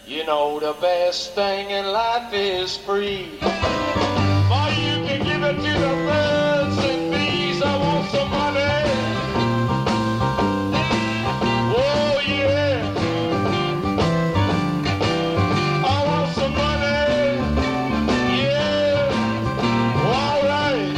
You know the best thing in life is free. Or you can give it to the birds and bees. I want some money. Oh yeah. I want some money. Yeah. All right.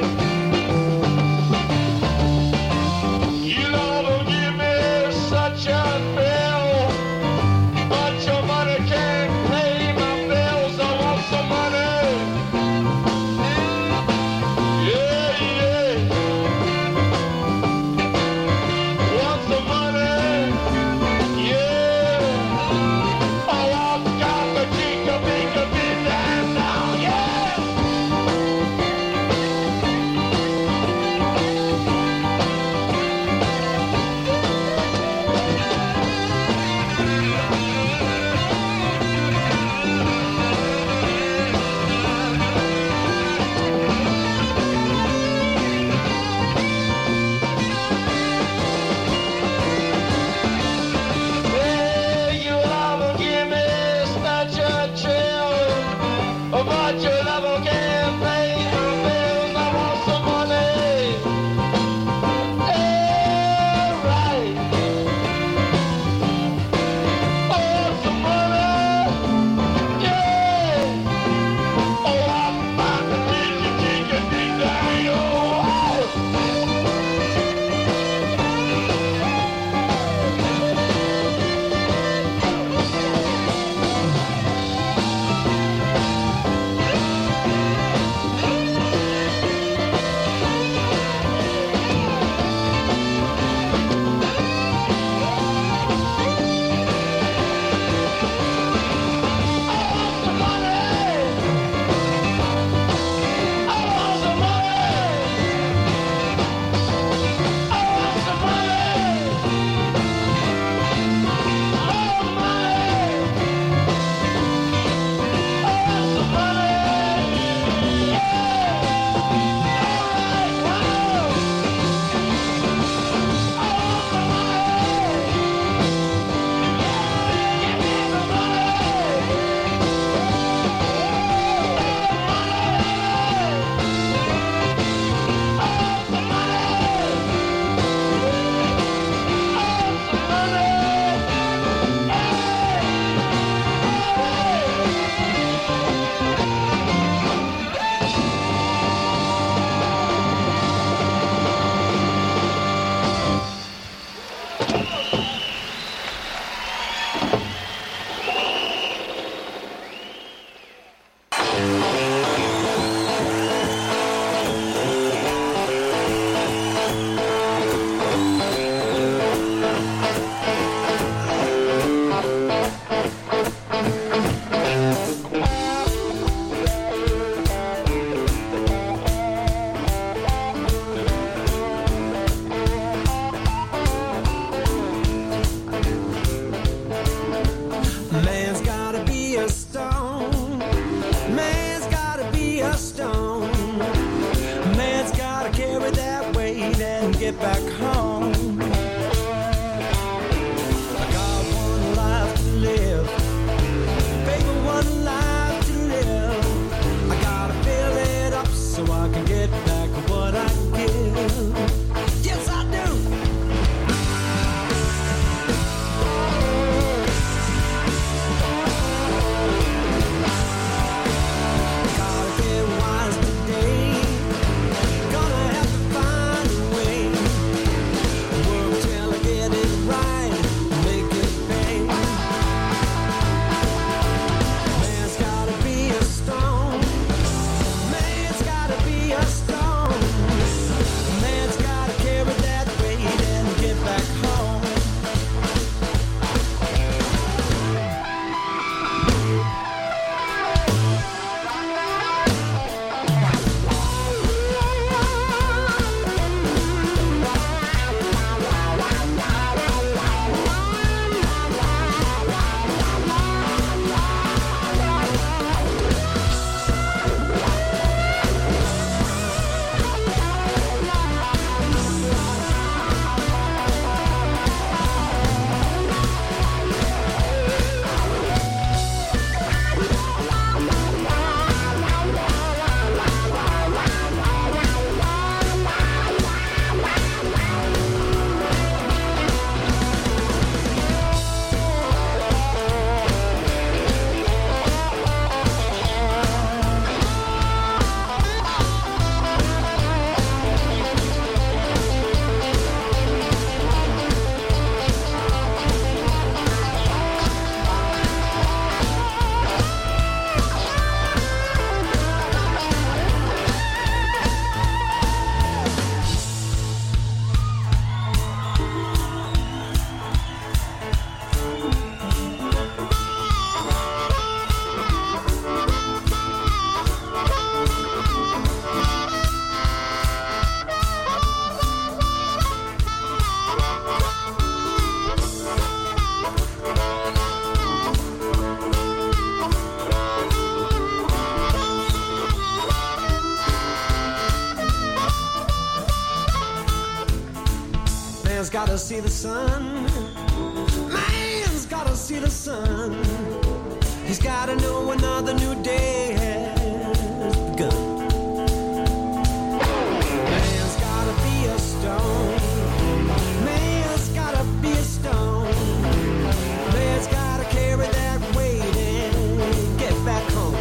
You know don't give me such a bill. But your money can't pay my bills. I want some money. Yeah, yeah. Want some money? Yeah. Oh, I've got the chica pika pika now, yeah. Hey, you love give me such a thrill. But your love can't pay my bills. I want some money. Hey, right. I want some money. Yeah. Oh, I'm about to take a big down. Oh, gotta see the sun. Man's gotta see the sun. He's gotta know another new day has begun. Man's gotta be a stone. Man's gotta be a stone. Man's gotta carry that weight and get back home.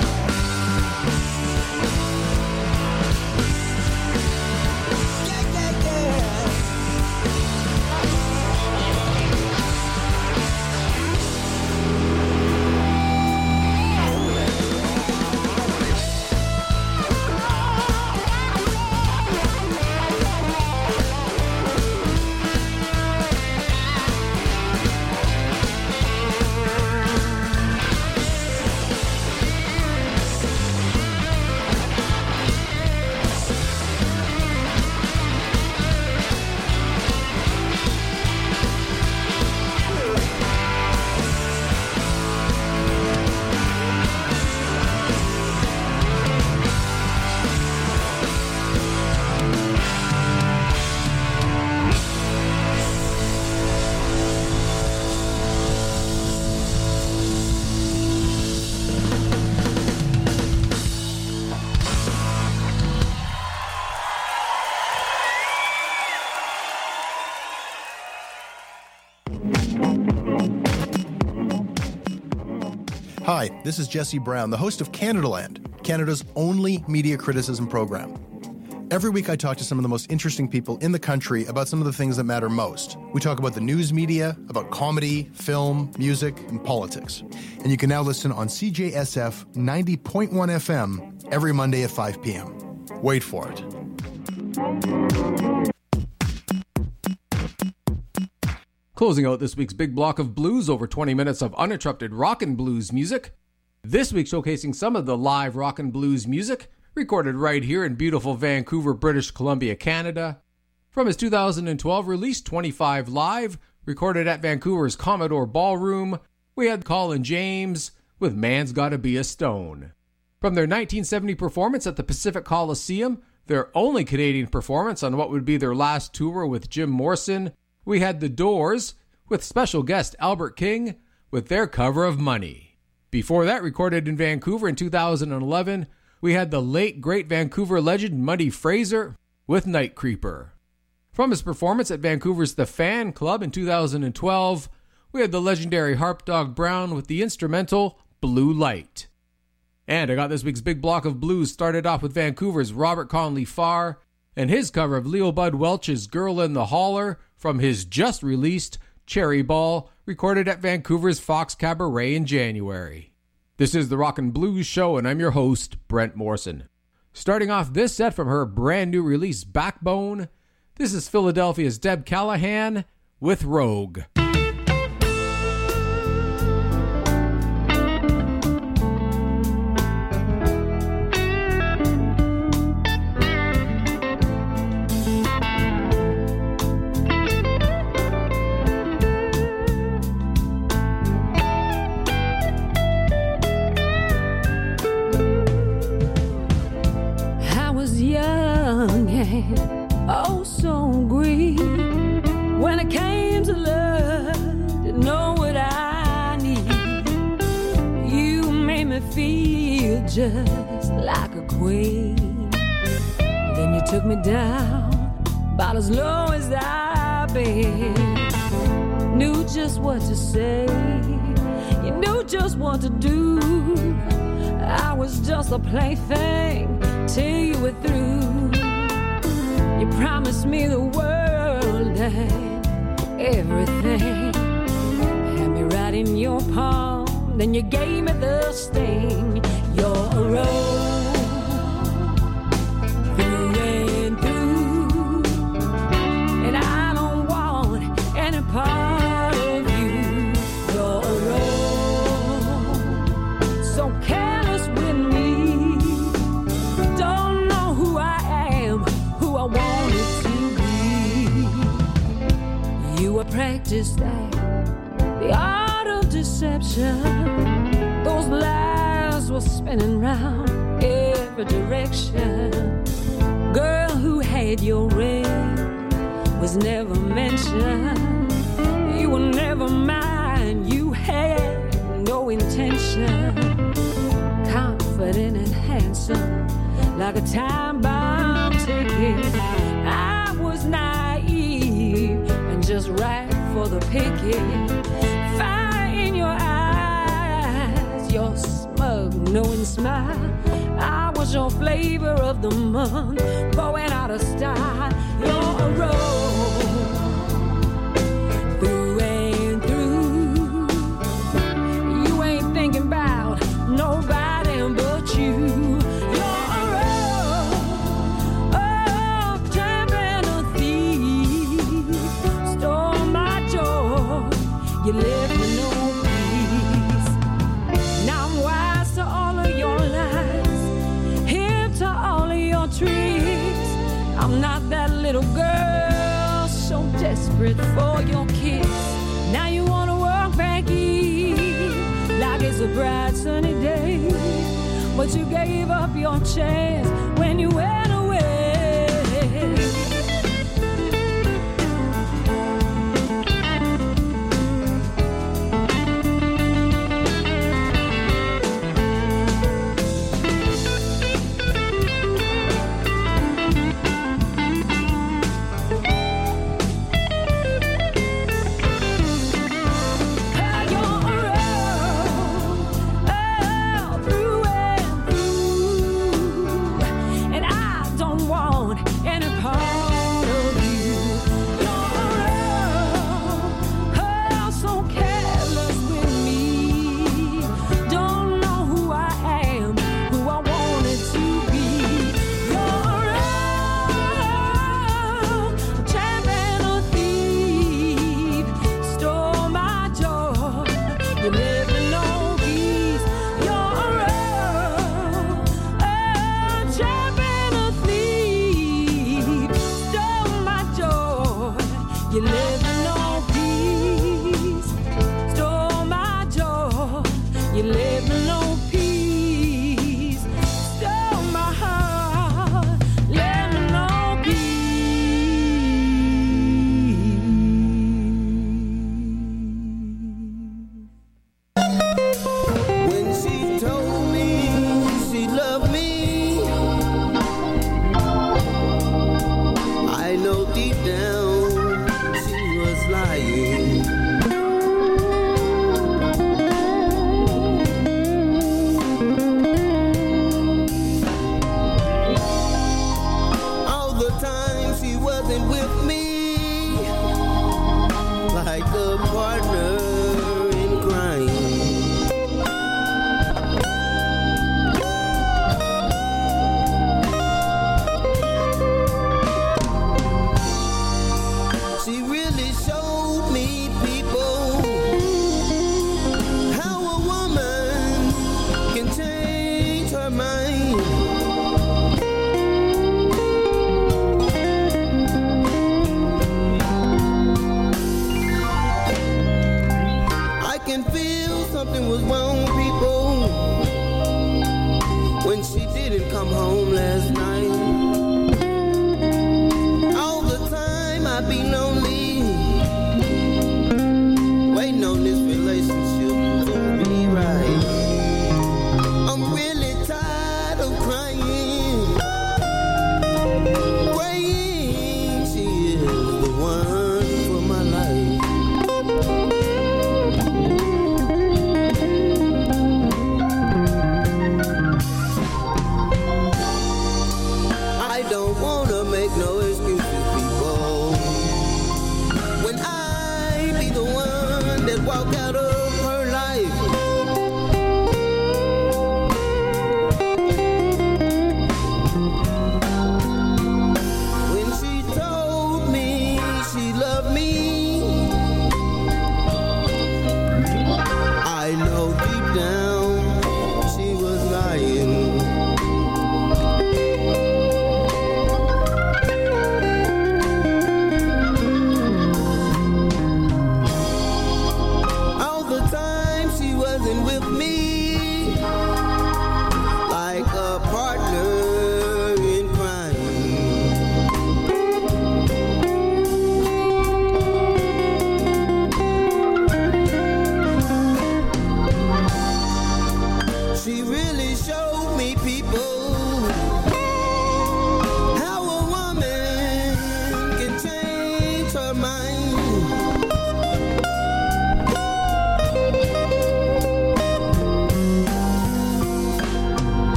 Hi, this is Jesse Brown, the host of Canadaland, Canada's only media criticism program. Every week I talk to some of the most interesting people in the country about some of the things that matter most. We talk about the news media, about comedy, film, music, and politics. And you can now listen on CJSF 90.1 FM every Monday at 5 p.m. Wait for it. Closing out this week's big block of blues, over 20 minutes of uninterrupted rock and blues music. This week showcasing some of the live rock and blues music recorded right here in beautiful Vancouver, British Columbia, Canada. From his 2012 release, 25 Live, recorded at Vancouver's Commodore Ballroom, we had Colin James with Man's Gotta Be a Stone. From their 1970 performance at the Pacific Coliseum, their only Canadian performance on what would be their last tour with Jim Morrison, we had The Doors with special guest Albert King with their cover of Money. Before that, recorded in Vancouver in 2011, we had the late great Vancouver legend Muddy Fraser with Night Creeper. From his performance at Vancouver's The Fan Club in 2012, we had the legendary Harp Dog Brown with the instrumental Blue Light. And I got this week's big block of blues started off with Vancouver's Robert Conley Farr and his cover of Leo Bud Welch's Girl in the Holler from his just-released Cherry Ball, recorded at Vancouver's Fox Cabaret in January. This is the Rock and Blues Show, and I'm your host, Brent Morrison. Starting off this set from her brand new release, Backbone, this is Philadelphia's Deb Callahan with Rogue. Oh, so green. When it came to love, didn't know what I need. You made me feel just like a queen. Then you took me down about as low as I've been. Knew just what to say, you knew just what to do. I was just a plaything till you were through. You promised me the world and everything. Had me right in your palm, then you gave me the sting. You're a rose through and through, and I don't want any part of you. You're a rose, so careless with me. Don't know who I am, who I wanted to be. You were practiced at the art of deception. Those lies were spinning round every direction. Girl, who had your ring was never mentioned. You were never mine. You had no intention. Confident and handsome, like a time-bomb ticket. I was naive and just right for the picking. Fire in your eyes, your smug, knowing smile. I was your flavor of the month, going out of style. You're a rose through and through. You ain't thinking about nobody but you. You're a rose, oh, trampling a thief. Stole my joy, you left me no peace. Now I'm wise to all of your lies, hip to all of your tricks. I'm not that little girl, so desperate for your kiss. Now you wanna walk back in, like it's a bright sunny day, but you gave up your chance when you went away.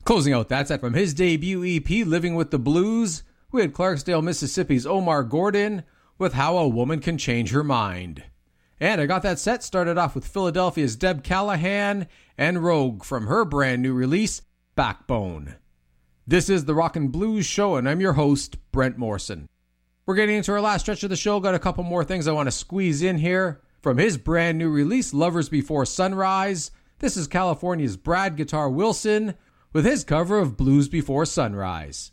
Closing out that set from his debut EP, Living with the Blues, we had Clarksdale, Mississippi's Omar Gordon with How a Woman Can Change Her Mind. And I got that set started off with Philadelphia's Deb Callahan and Rogue from her brand new release, Backbone. This is the Rockin' Blues Show, and I'm your host, Brent Morrison. We're getting into our last stretch of the show. Got a couple more things I want to squeeze in here. From his brand new release, Lovers Before Sunrise, this is California's Brad Guitar Wilson with his cover of Blues Before Sunrise.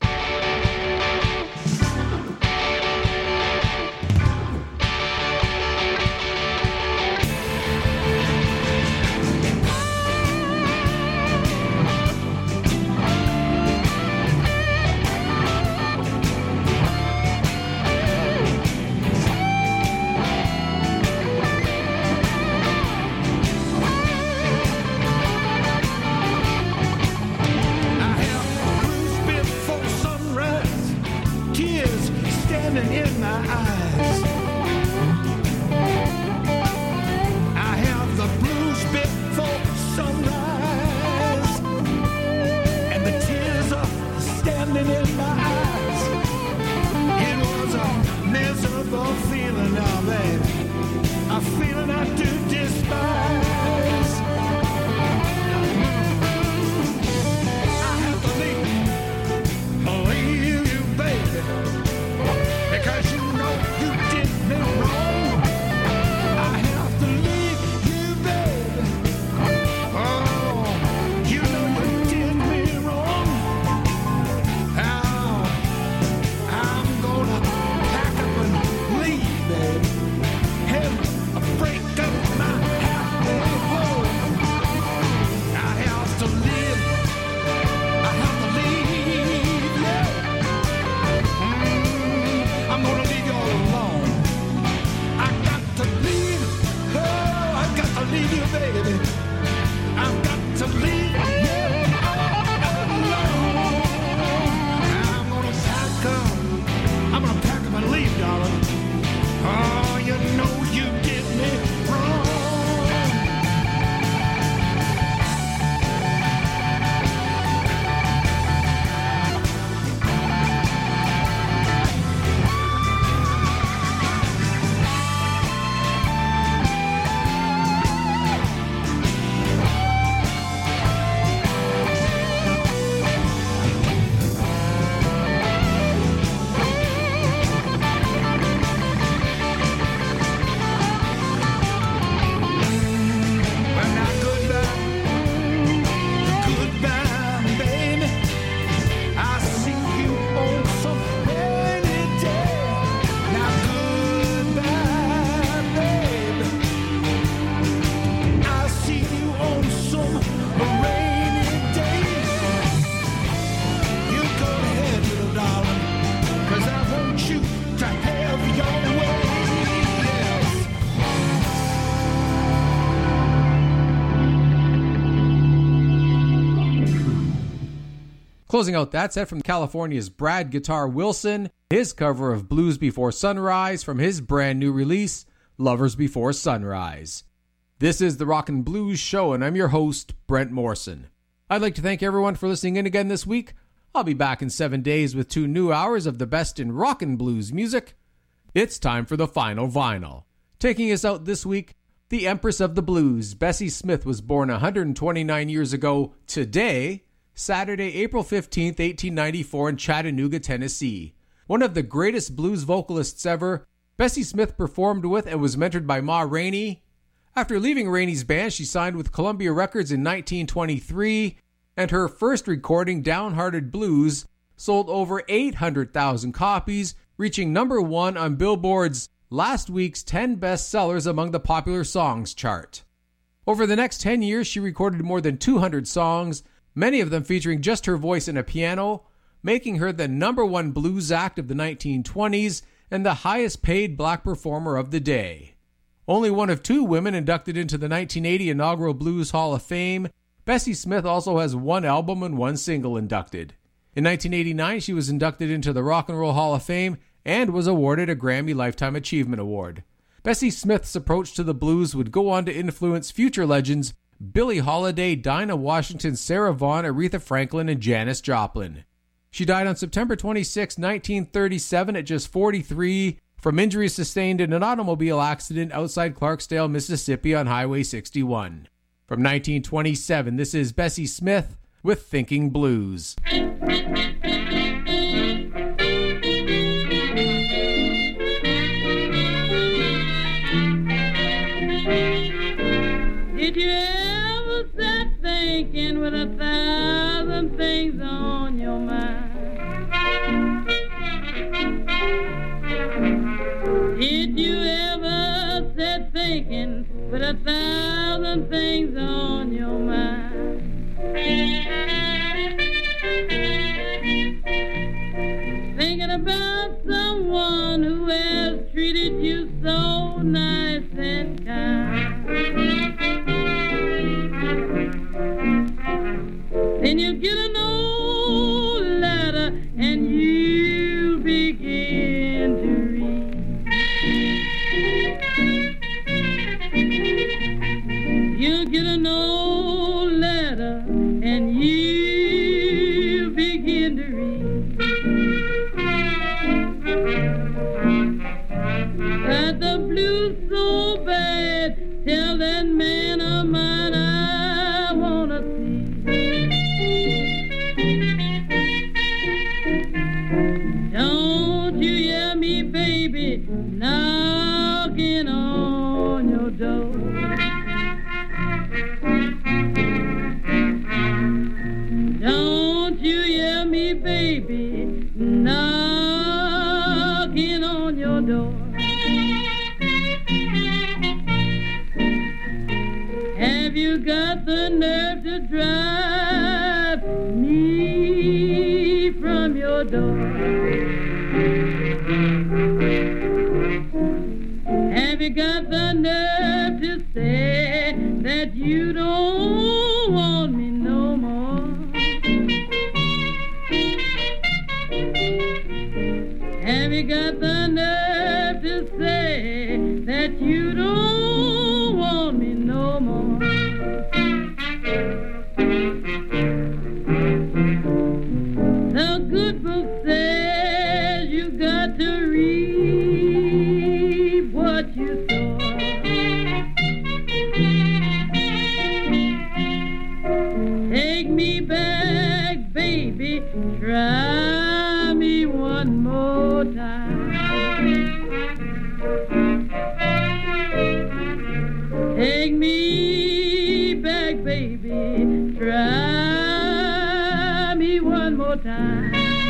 Closing out that set from California's Brad Guitar Wilson, his cover of Blues Before Sunrise from his brand new release, Lovers Before Sunrise. This is the Rockin' Blues Show, and I'm your host, Brent Morrison. I'd like to thank everyone for listening in again this week. I'll be back in 7 days with 2 new hours of the best in rockin' blues music. It's time for the final vinyl. Taking us out this week, the Empress of the Blues, Bessie Smith, was born 129 years ago today, Saturday, April 15th, 1894 in Chattanooga, Tennessee. One of the greatest blues vocalists ever, Bessie Smith performed with and was mentored by Ma Rainey. After leaving Rainey's band, she signed with Columbia Records in 1923, and her first recording, Downhearted Blues, sold over 800,000 copies, reaching number 1 on Billboard's last week's 10 best sellers among the popular songs chart. Over the next 10 years, she recorded more than 200 songs, many of them featuring just her voice and a piano, making her the number 1 blues act of the 1920s and the highest paid black performer of the day. Only one of 2 women inducted into the 1980 inaugural Blues Hall of Fame, Bessie Smith also has 1 album and 1 single inducted. In 1989, she was inducted into the Rock and Roll Hall of Fame and was awarded a Grammy Lifetime Achievement Award. Bessie Smith's approach to the blues would go on to influence future legends Billie Holiday, Dinah Washington, Sarah Vaughan, Aretha Franklin, and Janis Joplin. She died on September 26, 1937 at just 43 from injuries sustained in an automobile accident outside Clarksdale, Mississippi on Highway 61. From 1927, this is Bessie Smith with Thinking Blues. Did you ever sit thinking with 1,000 things on your mind? Did you ever sit thinking with 1,000 things on your mind? Thinking about someone who has treated you so nice and kind. Then you get an old letter and you begin to read. You get an old letter and you begin to read. Got the blues so bad, tell that man of mine I wanna see. Don't you hear me, baby, knocking on your door? Don't you hear me, baby, knocking on your door? Have you got the nerve to drive me from your door? Have you got the nerve to say that you don't want me no more? Have you got the nerve to say that you don't want me no more? The good book says you got to reap what you sow. Take me back, baby, try me one more time. Take me back, baby, try me one more time.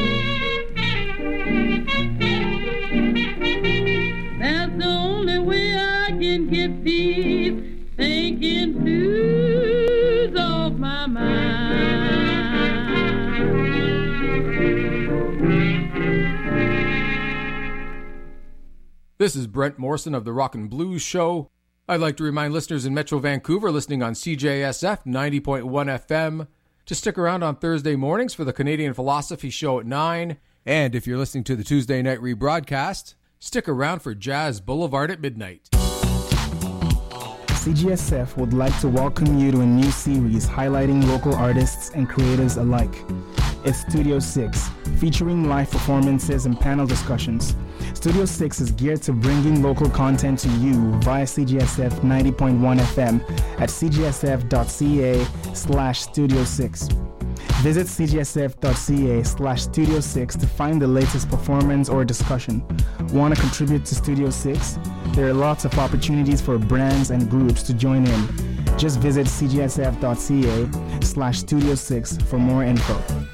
That's the only way I can get these thinking blues off my mind. This is Brent Morrison of the Rockin' Blues Show. I'd like to remind listeners in Metro Vancouver listening on CJSF 90.1 FM to stick around on Thursday mornings for the Canadian Philosophy Show at 9. And if you're listening to the Tuesday night rebroadcast, stick around for Jazz Boulevard at midnight. CGSF would like to welcome you to a new series highlighting local artists and creatives alike. It's Studio 6, featuring live performances and panel discussions. Studio 6 is geared to bringing local content to you via CGSF 90.1 FM at cgsf.ca/Studio 6. Visit cgsf.ca/Studio 6 to find the latest performance or discussion. Want to contribute to Studio 6? There are lots of opportunities for brands and groups to join in. Just visit cgsf.ca/Studio 6 for more info.